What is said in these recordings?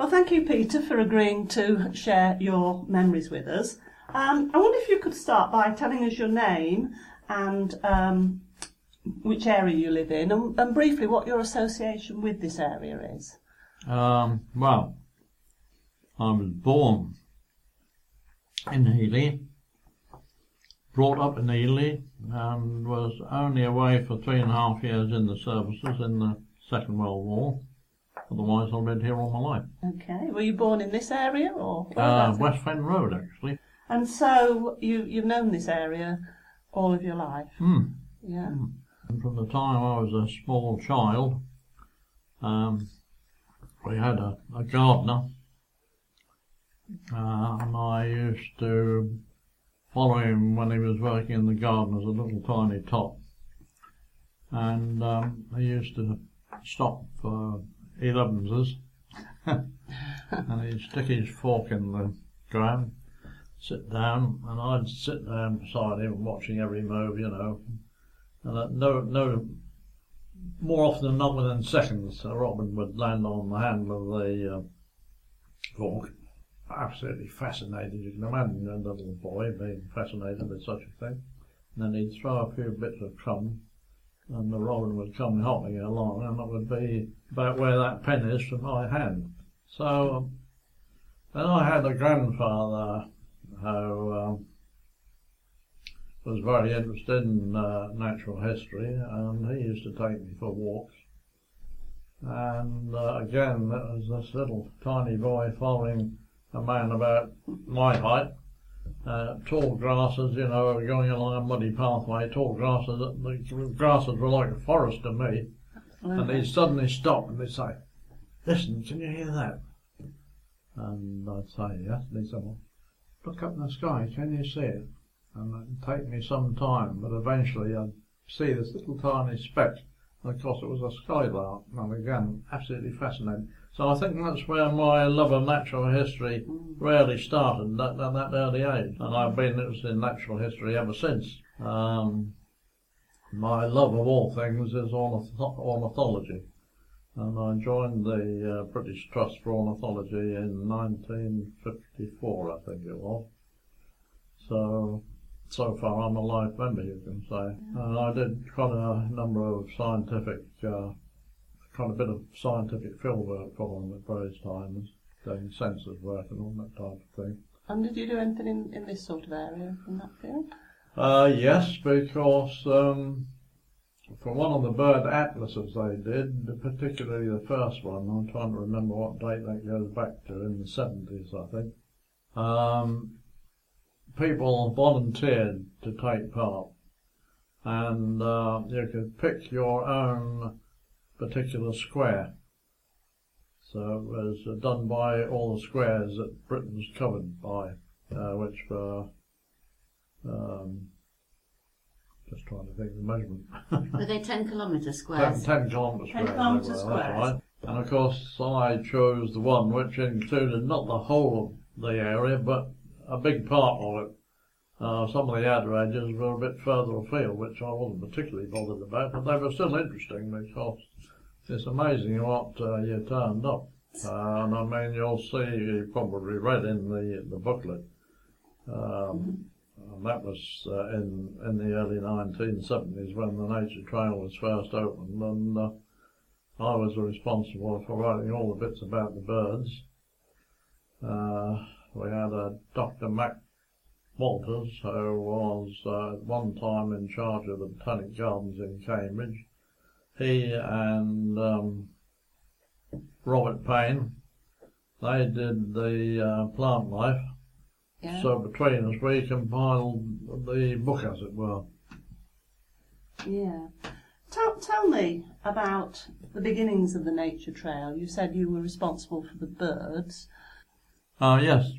Well, thank you, Peter, for agreeing to share your memories with us. I wonder if you could start by telling us your name and which area you live in, and briefly what your association with this area is. Well, I was born in Ely, brought up in Ely, and was only away for 3.5 years in the services in the Second World War. Otherwise, I've lived here all my life. Okay. Were you born in this area or? West Fen Road, actually. And so you've known this area all of your life? Yeah. And from the time I was a small child, we had a gardener, and I used to follow him when he was working in the garden as a little tiny tot. And he used to stop for 11s and he'd stick his fork in the ground, sit down, and I'd sit down beside him watching every move, you know. And no more often than not within seconds, Robin would land on the handle of the fork. Absolutely fascinated. You can imagine a little boy being fascinated with such a thing. And then he'd throw a few bits of crumb, and the robin would come hopping along, and it would be about where that pen is from my hand. So then I had a grandfather who was very interested in natural history, and he used to take me for walks. And again, that was this little tiny boy following a man about my height. Tall grasses, you know, going along a muddy pathway, tall grasses, the grasses were like a forest to me. And he'd suddenly stop and he'd say, "Listen, can you hear that?" And I'd say, "Yes." And he'd say, "Well, look up in the sky, can you see it?" And it'd take me some time, but eventually I'd see this little tiny speck. And of course it was a skylark, and again, absolutely fascinating. So I think that's where my love of natural history really started, at that early age. And I've been interested in natural history ever since. My love of all things is ornithology. And I joined the British Trust for Ornithology in 1954, I think it was. So far I'm a life member, you can say. And I did quite a number of scientific quite a bit of scientific field work for them at various times, doing census work and all that type of thing. And did you do anything in this sort of area in that field? Yes, because for one of the bird atlases they did, particularly the first one, I'm trying to remember what date that goes back to, in the 70s I think, people volunteered to take part, and you could pick your own particular square. So it was done by all the squares that Britain was covered by, which were, just trying to think of the measurement. Were they 10 kilometre squares? 10 kilometre squares. 10 kilometre that's squares. right. And of course I chose the one which included not the whole of the area, but a big part of it. Some of the outer edges were a bit further afield, which I wasn't particularly bothered about, but they were still interesting because it's amazing what you turned up. And I mean, you'll see, you probably read in the booklet, and that was in the early 1970s when the Nature Trail was first opened, and I was responsible for writing all the bits about the birds. We had a Dr. Mac Walters, who was at one time in charge of the Botanic Gardens in Cambridge. He and Robert Payne, they did the plant life. Yeah. So between us we compiled the book, as it were. Yeah. Tell me about the beginnings of the Nature Trail. You said you were responsible for the birds. Yes,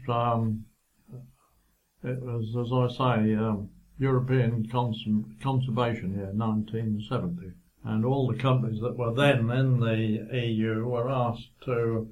it was, as I say, European Conservation Year, 1970. And all the countries that were then in the EU were asked to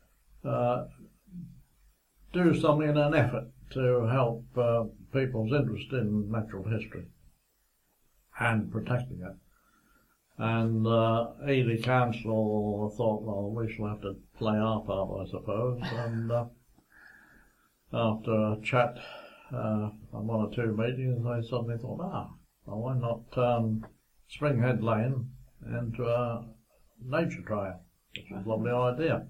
do something in an effort to help people's interest in natural history and protecting it. And Ely Council thought, well, we shall have to play our part, I suppose. And after a chat on one or two meetings, I suddenly thought, well, why not turn Springhead Lane into a nature trail, which was a lovely idea.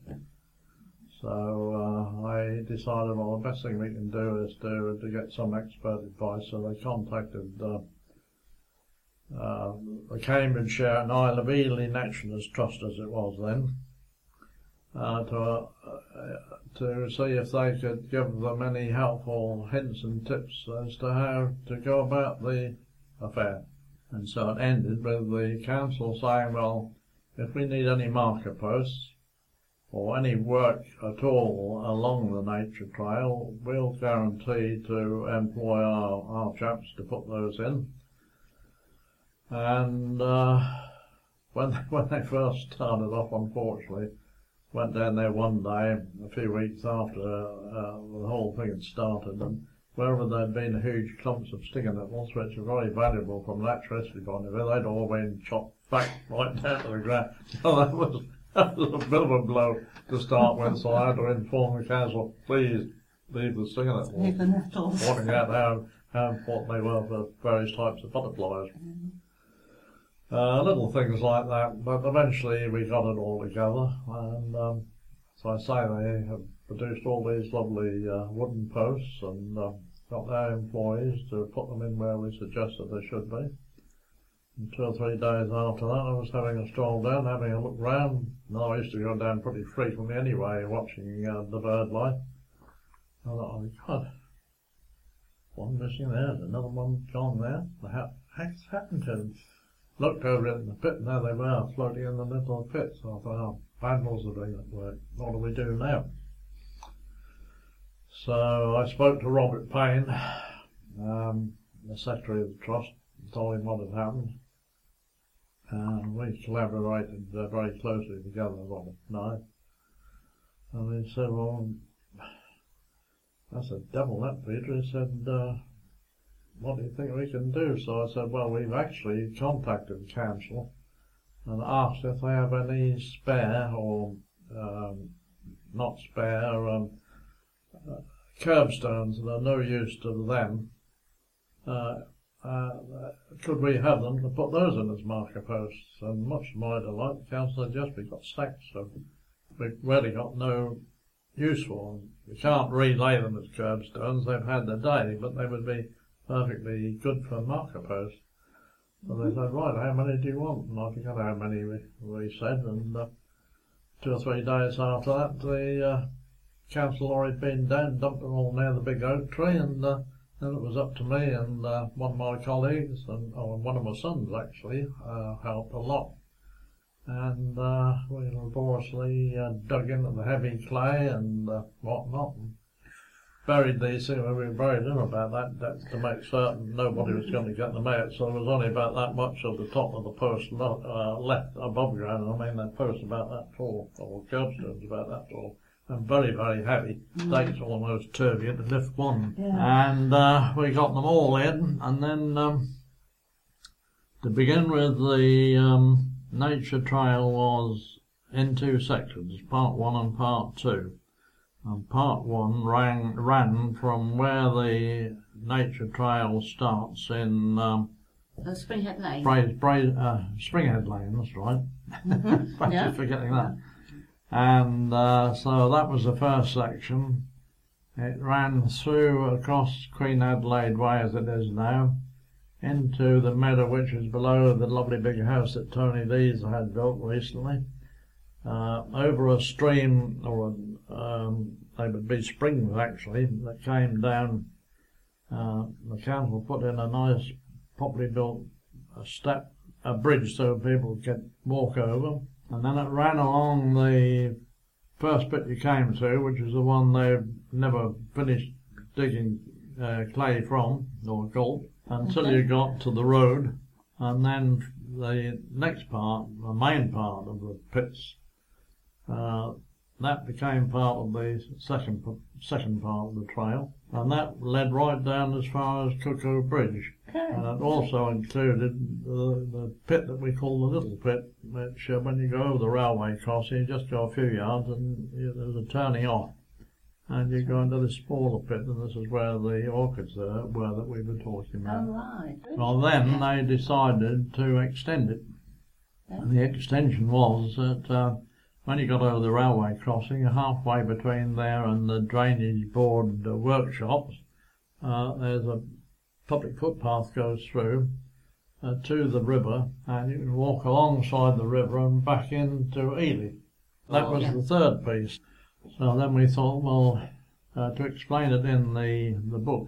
So I decided, well, the best thing we can do is to get some expert advice. So they contacted the Cambridgeshire and Isle of Ely Naturalist Trust, as it was then, to see if they could give them any helpful hints and tips as to how to go about the affair. And so it ended with the council saying, well, if we need any marker posts or any work at all along the nature trail, we'll guarantee to employ our chaps to put those in. And when they first started off, unfortunately, went down there one day, a few weeks after the whole thing had started, and wherever there'd been huge clumps of stinger nettles, which are very valuable from an naturalistic point of view, they'd all been chopped back right down to the ground. So that was a bit of a blow to start with, so I had to inform the council, please leave the stinger nettles. Leave the nettles. Pointing out how important they were for various types of butterflies. Little things like that, but eventually we got it all together, and so I say they have produced all these lovely wooden posts and got their employees to put them in where we suggested they should be. And 2 or 3 days after that, I was having a stroll down, having a look round. No, I used to go down pretty frequently anyway, watching the bird life. I thought, oh God, one missing there, another one gone there. The heck's happened to them? Looked over it in the pit, and there they were, floating in the middle of the pit. So I thought, oh, vandals are doing that work. What do we do now? So I spoke to Robert Payne, the secretary of the trust, and told him what had happened. We collaborated very closely together, Robert and I. And he said, well, I said, devil that, Peter. He said, what do you think we can do? So I said, well, we've actually contacted the council and asked if they have any spare or not spare curbstones that are no use to them. Could we have them to put those in as marker posts? And much to my delight, the council said, yes, we've got stacks, so we've really got no use for them. We can't relay them as curbstones, they've had their day, but they would be perfectly good for marker posts. So they said, right, how many do you want? And I forgot how many we said, and 2 or 3 days after that, the council lorry had been down, dumped them all near the big oak tree, and then it was up to me and one of my colleagues, and one of my sons actually, helped a lot. And we laboriously dug into the heavy clay and whatnot, and buried these things. We buried them about that to make certain nobody was going to get them out. So there was only about that much of the top of the post left above ground. I mean, that post about that tall, or curbstones about that tall, and very, very heavy. Takes almost 2 of you to lift one. Yeah. And we got them all in, and then to begin with, the nature trail was in 2 sections, part 1 and part 2. And part 1 ran from where the nature trail starts in Springhead Lane. Springhead Lane, that's right. Yeah. Just forgetting that. And so that was the first section. It ran through across Queen Adelaide Way, as it is now, into the meadow which is below the lovely big house that Tony Lees had built recently. Over a stream, or they would be springs actually, that came down. The council put in a nice, properly built a bridge so people could walk over, and then it ran along the first bit you came to, which is the one they've never finished digging clay from, or gulp, until you got to the road, and then the next part, the main part of the pits, that became part of the second part of the trail, and that led right down as far as Cuckoo Bridge. Okay. And it also included the pit that we call the Little Pit, which when you go over the railway crossing, you just go a few yards and there's a turning off. And you go into this smaller pit, and this is where the orchids were that we were talking about. Oh, right. Well, then they decided to extend it. Yeah. And the extension was that when you got over the railway crossing, halfway between there and the drainage board workshops, there's a public footpath goes through to the river, and you can walk alongside the river and back into Ely. That was the third piece. So then we thought, well, to explain it in the book,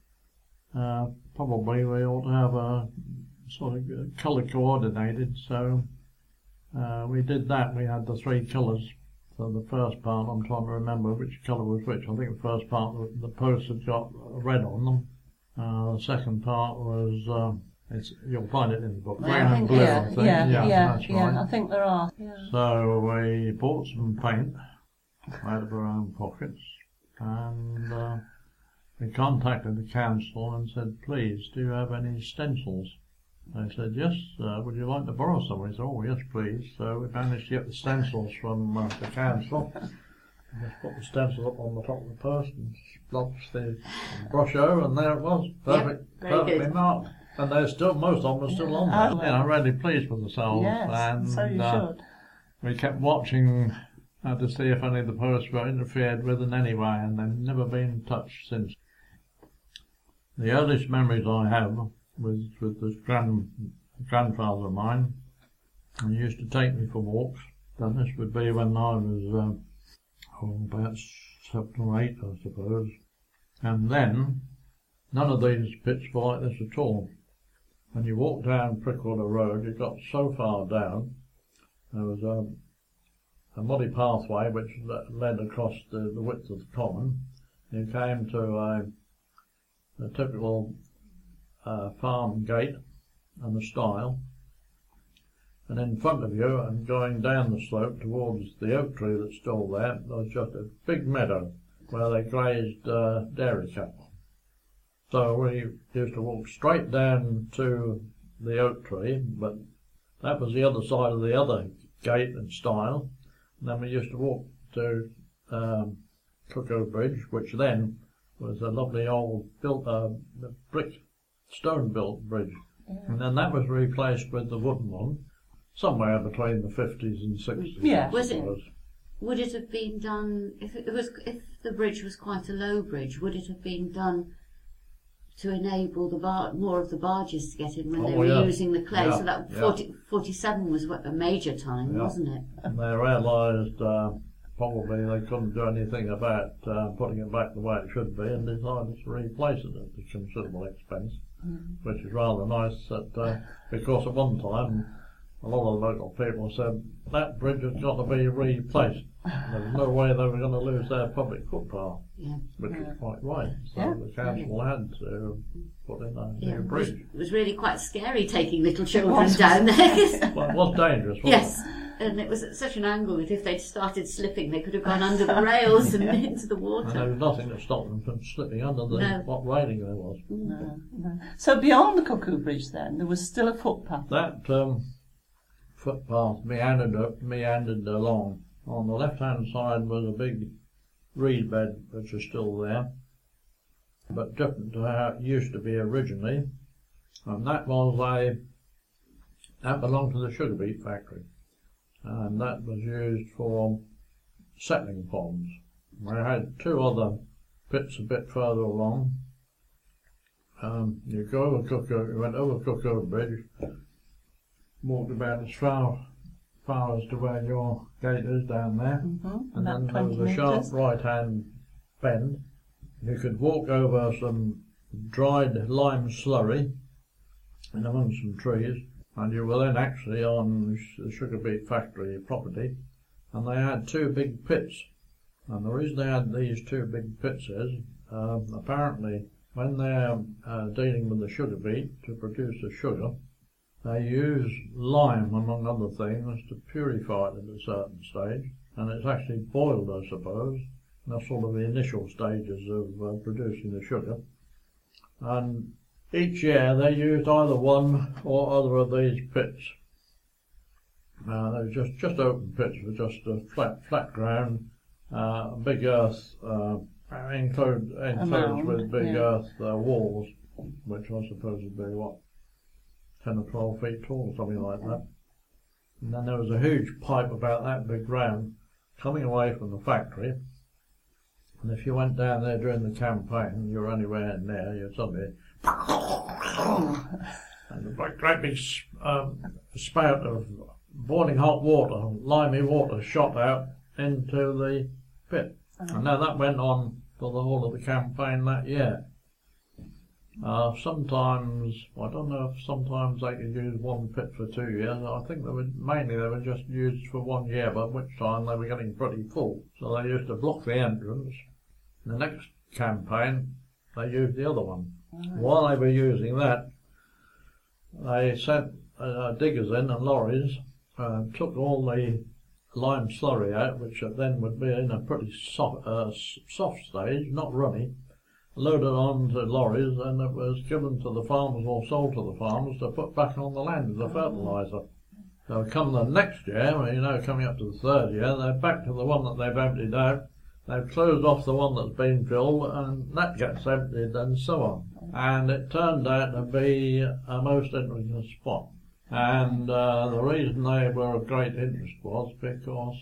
probably we ought to have a sort of colour coordinated. So we did that. We had the three colours. So the first part, I'm trying to remember which colour was which. I think the first part, the posts had got red on them. The second part was, you'll find it in the book, green and blue, I think. That's right. I think there are. Yeah. So we bought some paint out of our own pockets, and we contacted the council and said, please, do you have any stencils? They said, yes, would you like to borrow some? We said, oh, yes, please. So we managed to get the stencils from the council. Just put the stencil up on the top of the post and blocks the brush over, and there it was, perfectly marked. And they're still, most of them are still on there. I'm really pleased with ourselves. Yes, and so you should. We kept watching to see if any of the posts were interfered with in any way, and they've never been touched since. The earliest memories I have was with this grandfather of mine. He used to take me for walks, and this would be when I was about 7 or 8, I suppose. And then, none of these pits were like this at all. When you walked down Prickwater Road, you got so far down, there was a muddy pathway which led across the width of the common. You came to a typical farm gate and a stile, and in front of you and going down the slope towards the oak tree that's still there, there was just a big meadow where they grazed dairy cattle. So we used to walk straight down to the oak tree, but that was the other side of the other gate and stile. And then we used to walk to Cuckoo Bridge, which then was a lovely old built brick, stone-built bridge. Yeah. And then that was replaced with the wooden one, somewhere between the 50s and 60s. Yeah. Would it have been done if the bridge was quite a low bridge? Would it have been done to enable more of the barges to get in when they were using the clay? So that 47 was a major time, wasn't it? And they realised probably they couldn't do anything about putting it back the way it should be, and decided to replace it at a considerable expense, which is rather nice. That because at one time a lot of the local people said that bridge has got to be replaced. There was no way they were going to lose their public footpath, which was quite right. So the council had to put in a new bridge. It was really quite scary taking little children down there. Well, it was dangerous, wasn't it? Yes, and it was at such an angle that if they'd started slipping, they could have gone under the rails and into the water. And there was nothing to stop them from slipping under what railing there was. No. So beyond the Cuckoo Bridge then, there was still a footpath? That footpath meandered along. On the left-hand side was a big reed bed, which is still there, but different to how it used to be originally. And that belonged to the sugar beet factory, and that was used for settling ponds. We had two other pits a bit further along. You went over Cuckoo Bridge, walked about as far as to where your gate is down there, and then there was a sharp right-hand bend. You could walk over some dried lime slurry and among some trees, and you were then actually on the sugar beet factory property. And they had two big pits, and the reason they had these two big pits is apparently when they're dealing with the sugar beet to produce the sugar, they use lime, among other things, to purify it at a certain stage, and it's actually boiled, I suppose. That's sort of the initial stages of producing the sugar. And each year they used either one or other of these pits. They were just open pits with just a flat ground, big earth, enclosed with big earth walls, which I suppose would be, 10 or 12 feet tall, something like that. And then there was a huge pipe about that big round coming away from the factory. And if you went down there during the campaign, you were anywhere near, you'd suddenly and a great big spout of boiling hot water, limey water, shot out into the pit. And now that went on for the whole of the campaign that year. Sometimes, I don't know if sometimes they could use one pit for 2 years. I think they were just used for 1 year, by which time they were getting pretty full. So they used to block the entrance. The next campaign, they used the other one. While they were using that, they sent diggers in and lorries, took all the lime slurry out, which then would be in a pretty soft stage, not runny, loaded onto lorries, and it was given to the farmers or sold to the farmers to put back on the land as a fertiliser. So come the next year, coming up to the third year, they're back to the one that they've emptied out. They've closed off the one that's been filled, and that gets emptied, and so on. And it turned out to be a most interesting spot. And the reason they were of great interest was because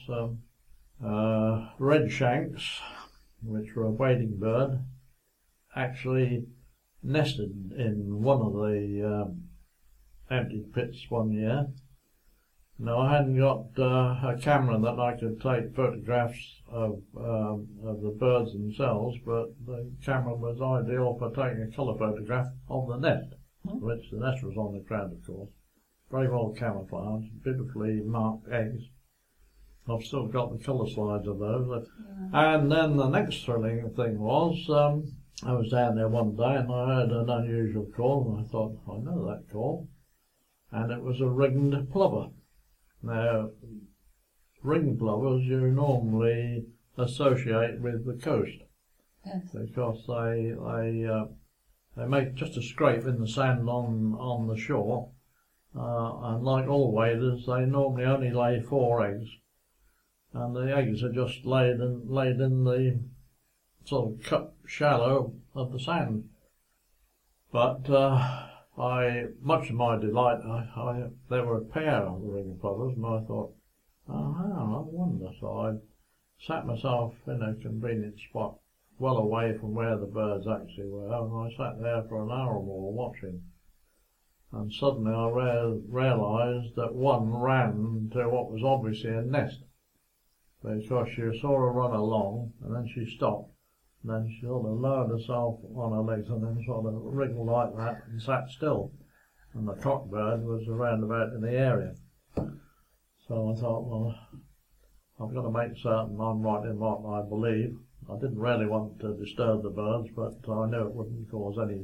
redshanks, which were a wading bird, actually nested in one of the emptied pits 1 year. Now, I hadn't got a camera that I could take photographs of the birds themselves, but the camera was ideal for taking a colour photograph of the nest, which the nest was on the ground, of course. Very well camouflaged, beautifully marked eggs. I've still got the colour slides of those. And then the next thrilling thing was, I was down there one day and I heard an unusual call, and I thought, I know that call. And it was a ringed plover. Now, ringed plovers you normally associate with the coast, because they make just a scrape in the sand on the shore, and like all waders, they normally only lay 4 eggs, and the eggs are just laid in the sort of cut shallow of the sand. But much to my delight, there were a pair of the ringed plovers, and I thought, I wonder. So I sat myself in a convenient spot, well away from where the birds actually were, and I sat there for an hour or more watching. And suddenly I realised that one ran to what was obviously a nest, because you saw her run along, and then she stopped. And then she sort of lowered herself on her legs and then sort of wriggled like that and sat still. And the cockbird was around about in the area. So I thought, well, I've got to make certain I'm right in what I believe. I didn't really want to disturb the birds, but I knew it wouldn't cause any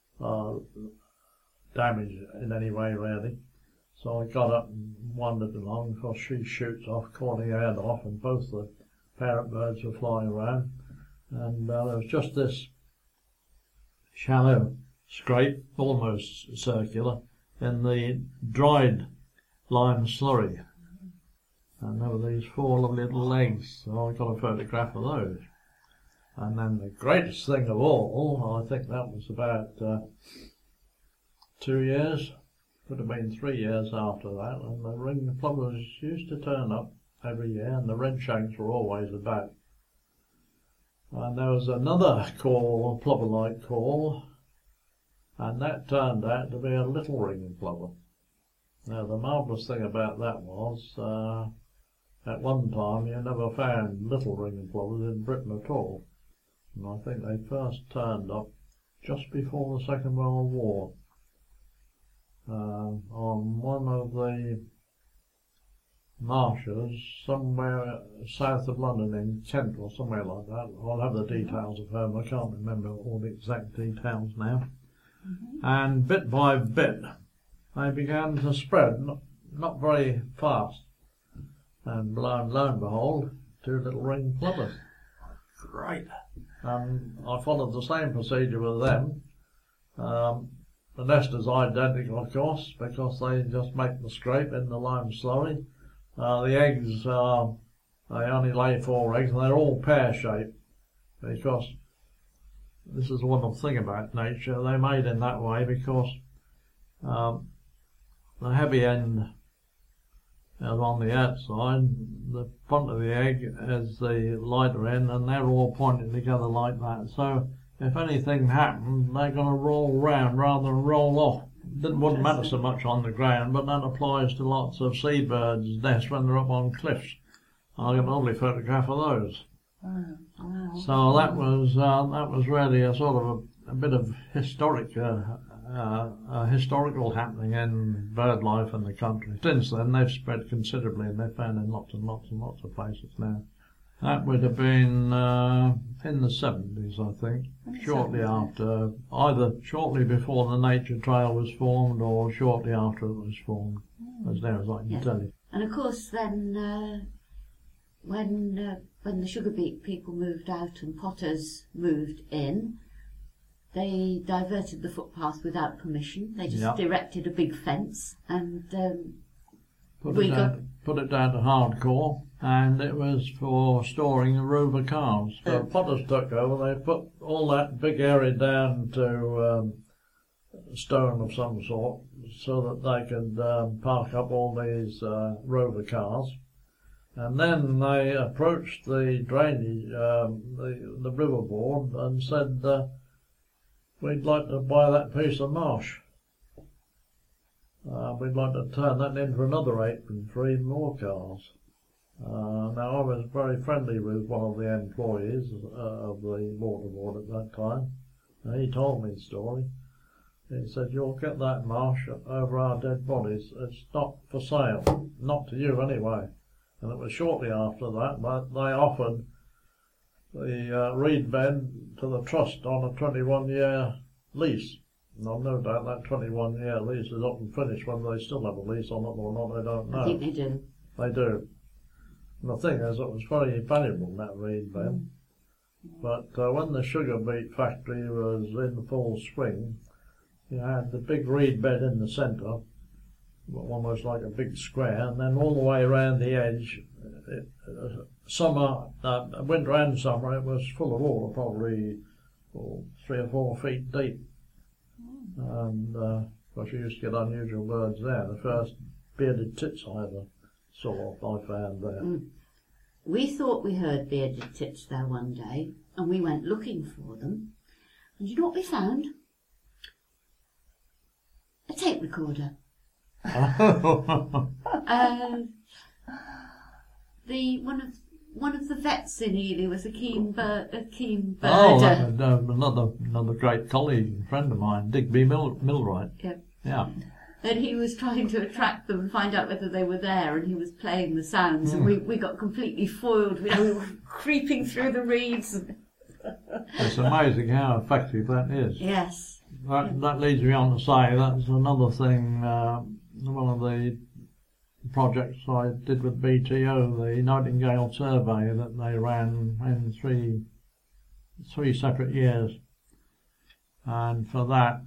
damage in any way, really. So I got up and wandered along, because she shoots off, calling her head off, and both the parent birds were flying around. And there was just this shallow scrape, almost circular, in the dried lime slurry. And there were these 4 lovely little eggs, so I got a photograph of those. And then the greatest thing of all, I think that was about 2 years, could have been 3 years after that, and the ringed plovers used to turn up every year, and the redshanks were always about. And there was another call, a plover-like call, and that turned out to be a little ringed plover. Now, the marvellous thing about that was, at one time you never found little ringed plovers in Britain at all. And I think they first turned up just before the Second World War, on one of the marshes somewhere south of London, in Kent or somewhere like that. I'll have the details of them. I can't remember all the exact details now. And bit by bit they began to spread, not very fast, and lo and behold, 2 little ringed plovers. Great. I followed the same procedure with them. the nest is identical, of course, because they just make the scrape in the lime slurry. The eggs they only lay 4 eggs, and they're all pear-shaped, because this is the wonderful thing about nature. They're made in that way because the heavy end is on the outside, the front of the egg is the lighter end, and they're all pointing together like that. So if anything happened, they're going to roll round rather than roll off. It wouldn't matter so much on the ground, but that applies to lots of seabirds' nests when they're up on cliffs. I got a lovely photograph of those. Oh, wow. So that was really a sort of a bit of historical happening in bird life in the country. Since then, they've spread considerably, and they're found in lots and lots and lots of places now. That would have been in the 70s, I think, shortly after, either shortly before the Nature Trail was formed or shortly after it was formed, as near as I can tell you. And of course, then when the sugar beet people moved out and potters moved in, they diverted the footpath without permission. They just erected a big fence and put it down to hardcore, and it was for storing the Rover cars. So potters took over. They put all that big area down to stone of some sort, so that they could park up all these Rover cars. And then they approached the drainage, the river board, and said, we'd like to buy that piece of marsh. We'd like to turn that into another apron for even more cars. Now, I was very friendly with one of the employees of the water board at that time. And he told me the story. He said, you'll get that marsh over our dead bodies. It's not for sale. Not to you, anyway. And it was shortly after that they offered the reed bed to the trust on a 21-year lease. And I've no doubt that 21-year lease is up and finished. Whether they still have a lease on it or not, I don't know. I think they do. They do. And the thing is, it was very valuable, that reed bed. But when the sugar beet factory was in full swing, you had the big reed bed in the centre, almost like a big square, and then all the way around the edge, winter and summer, it was full of water, probably 3 or 4 feet deep. And of course you used to get unusual birds there. The first bearded tits I ever saw, I found there. We thought we heard bearded tits there one day, and we went looking for them. And you know what we found? A tape recorder. One of the vets in Ely was a keen birder. Another great colleague and friend of mine, Digby Millwright. Yeah. And he was trying to attract them and find out whether they were there, and he was playing the sounds, and we got completely foiled. We were creeping through the reeds. It's amazing how effective that is. Yes. That leads me on to say that's another thing. One of the projects I did with BTO, the Nightingale survey that they ran in three separate years, and for that,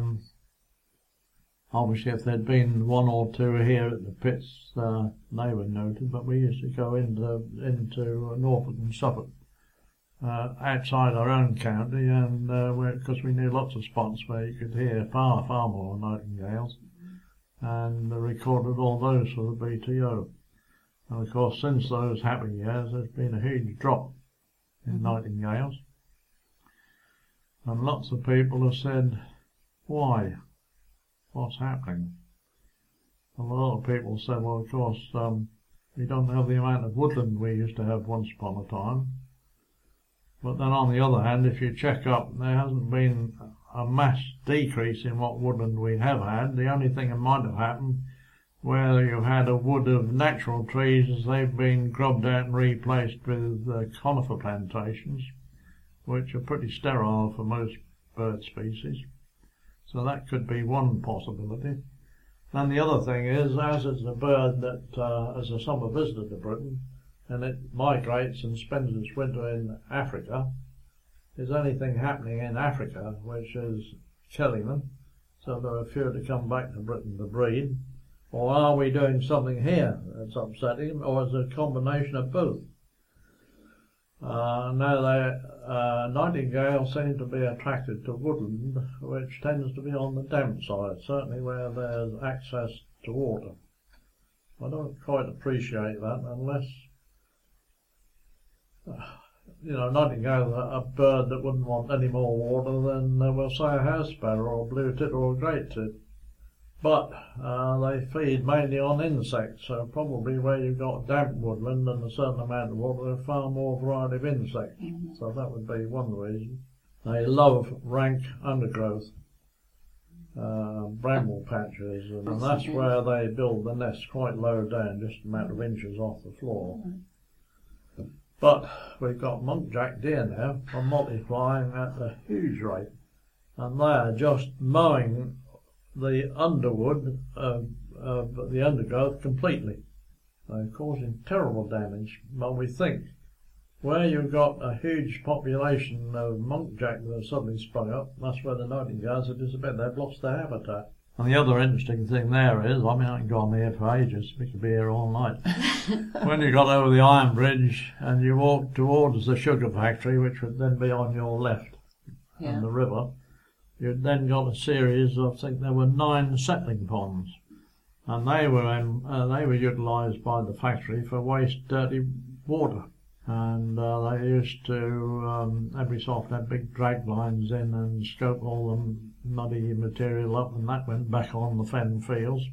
obviously if there'd been 1 or 2 here at the pits, they were noted, but we used to go into Norfolk and Suffolk, outside our own county, and because we knew lots of spots where you could hear far more nightingales, and recorded all those for the BTO. And of course, since those happy years, there's been a huge drop in nightingales, and lots of people have said, why? What's happening? And a lot of people said, well, of course, we don't have the amount of woodland we used to have once upon a time. But then on the other hand, if you check up, there hasn't been a mass decrease in what woodland we have had. The only thing that might have happened, where you had a wood of natural trees, they've been grubbed out and replaced with conifer plantations, which are pretty sterile for most bird species. So that could be one possibility. And the other thing is, as it's a bird that is a summer visitor to Britain, and it migrates and spends its winter in Africa, is anything happening in Africa which is killing them, so there are few to come back to Britain to breed? Or are we doing something here that's upsetting, or is it a combination of both? Nightingales seem to be attracted to woodland, which tends to be on the damp side, certainly where there's access to water. I don't quite appreciate that unless, nightingales are a bird that wouldn't want any more water than, we'll say, a house sparrow or blue tit or a great tit. But they feed mainly on insects, so probably where you've got damp woodland and a certain amount of water, there are far more variety of insects. So that would be one reason. They love rank undergrowth, bramble patches, and that's where they build the nest quite low down, just a matter of inches off the floor. But we've got muntjac deer now, are multiplying at a huge rate, and they are just mowing the underwood of the undergrowth completely. They're causing terrible damage. But we think where you've got a huge population of muntjac that have suddenly sprung up, that's where the nightingales have disappeared. They've lost their habitat. And the other interesting thing there is, I can go on here for ages, we could be here all night. When you got over the Iron Bridge and you walked towards the sugar factory, which would then be on your left, and the river, you'd then got a series of, I think there were 9 settling ponds, and they were utilised by the factory for waste dirty water, and they used to every so often have big drag lines in and scope all the muddy material up, and that went back on the fen fields.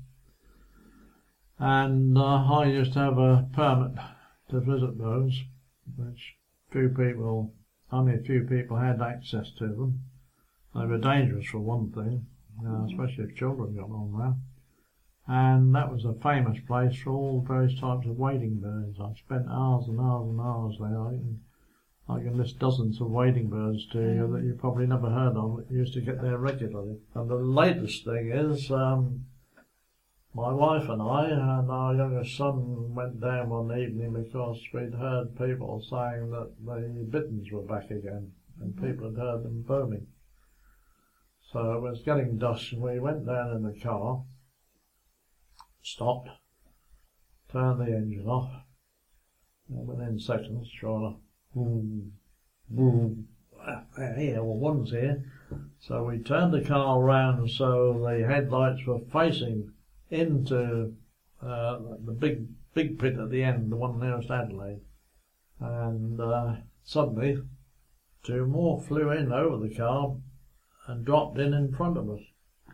And I used to have a permit to visit those, which only a few people had access to them. They were dangerous for one thing, especially if children got on there. And that was a famous place for all various types of wading birds. I spent hours and hours and hours there. I can list dozens of wading birds to you that you probably never heard of that used to get there regularly. And the latest thing is, my wife and I and our youngest son went down one evening because we'd heard people saying that the bitterns were back again, and people had heard them booming. So it was getting dusk, and we went down in the car, stopped, turned the engine off, and within seconds, sure, boom, boom, here, well, one's here. So we turned the car around so the headlights were facing into the big pit at the end, the one nearest Adelaide. And suddenly, 2 more flew in over the car and dropped in front of us.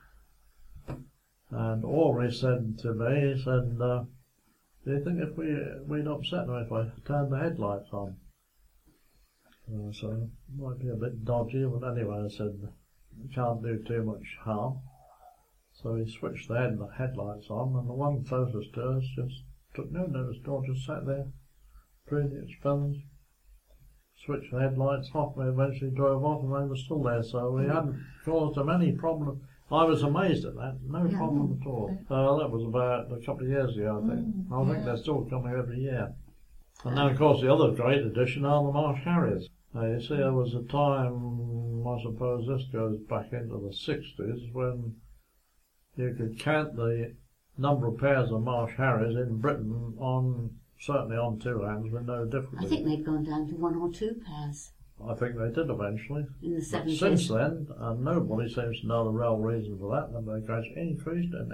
And Aubrey said to me, he said, do you think if we'd upset them if I turned the headlights on? So it might be a bit dodgy, but anyway, I said, it can't do too much harm. So he switched the headlights on, and the one closest to us just took no notice at all, just sat there, preening its thumbs, switched the headlights off, and eventually drove off, and they were still there, so we hadn't caused them any problem. I was amazed at that, no problem at all. That was about a couple of years ago, I think. I think they're still coming every year. And then, of course, the other great addition are the marsh harriers. You see, there was a time, I suppose this goes back into the 60s, when you could count the number of pairs of marsh harriers in Britain certainly on 2 hands with no difficulty. I think they've gone down to 1 or 2 pairs. I think they did eventually. In the 70s. Since then, nobody seems to know the real reason for that, and they gradually increased, and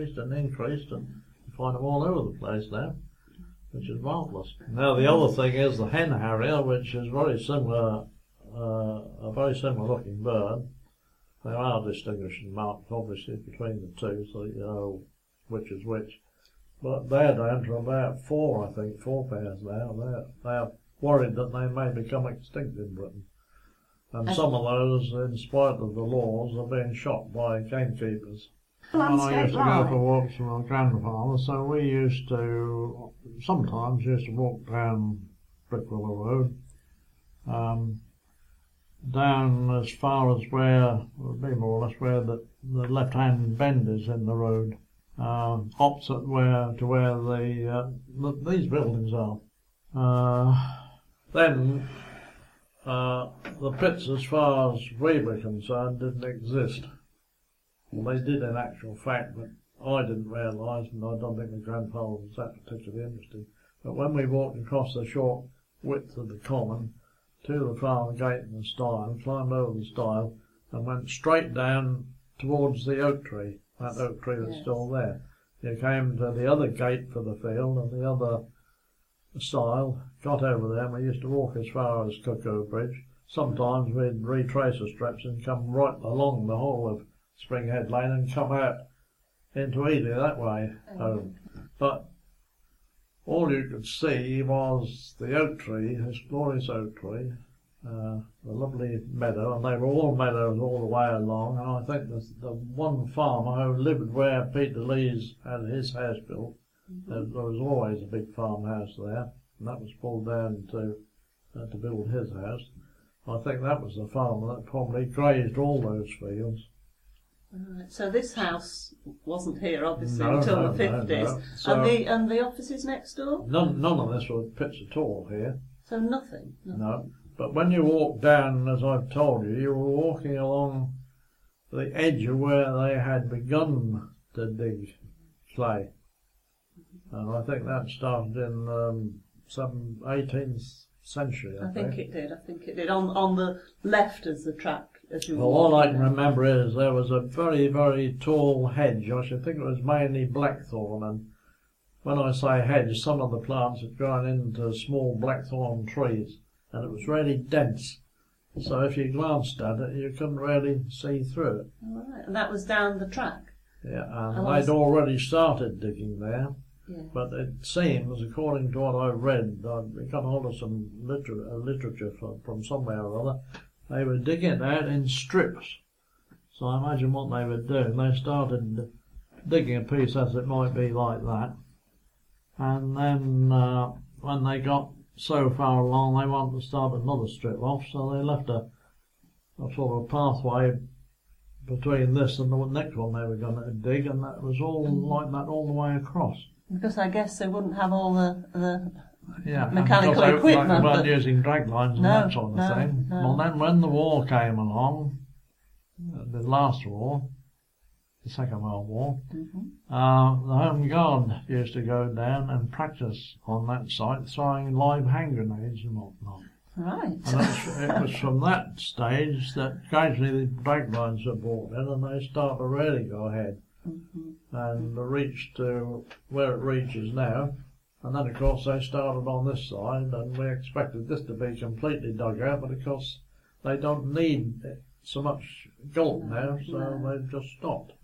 you find them all over the place now, which is marvellous. Now the other thing is the hen harrier, which is very similar, a very similar looking bird. There are distinguishing marks, obviously, between the two, so you know which is which. But they're down to about 4, I think, 4 pairs now. They're worried that they may become extinct in Britain. And some of those, in spite of the laws, are being shot by gamekeepers. When I used to go for walks with my grandfather, so we sometimes used to walk down Brickwillow Road, down as far as where, would be more or less where the left-hand bend is in the road, opposite where these buildings are. Then the pits, as far as we were concerned, didn't exist. Well, they did in actual fact, but I didn't realise, and I don't think my grandfather was that particularly interested. But when we walked across the short width of the common to the farm gate and the stile, climbed over the stile, and went straight down towards the oak tree, that oak tree that's still there. You came to the other gate for the field and the other stile, got over there, and we used to walk as far as Cuckoo Bridge. Sometimes we'd retrace the strips and come right along the whole of Springhead Lane and come out into Ely that way home. But all you could see was the oak tree, this glorious oak tree, the lovely meadow, and they were all meadows all the way along. And I think the one farmer who lived where Peter Lees had his house built, there was always a big farmhouse there, and that was pulled down to build his house. I think that was the farmer that probably grazed all those fields. Right, so this house wasn't here, obviously, until the 50s. No. So and the offices next door? None of this was pits at all here. So nothing? No. But when you walk down, as I've told you, you were walking along the edge of where they had begun to dig clay. And I think that started in 18th century, I think. I think it did. On the left as the track, as you were Well, all I walking can remember is there was a very, very tall hedge. I should think it was mainly blackthorn, and when I say hedge, some of the plants had grown into small blackthorn trees, and it was really dense. So if you glanced at it, you couldn't really see through it. All right, and that was down the track? Yeah, and they'd already started digging there. Yeah. But it seems, according to what I read, I got hold of some literature from somewhere or other, they were digging it out in strips. So I imagine what they were doing, they started digging a piece as it might be like that. And then when they got so far along, they wanted to start another strip off, so they left a sort of pathway between this and the next one they were going to dig, and that was all like that all the way across. Because I guess they wouldn't have all the Yeah, mechanical equipment. They weren't using drag lines and that sort of thing. No. Well, then when the war came along, the last war, the Second World War, the Home Guard used to go down and practice on that site, throwing live hand grenades and whatnot. Right. And it was from that stage that gradually the drag lines were brought in, and they started to really go ahead and reach to where it reaches now. And then, of course, they started on this side, and we expected this to be completely dug out, but of course they don't need so much gold now, so they've just stopped.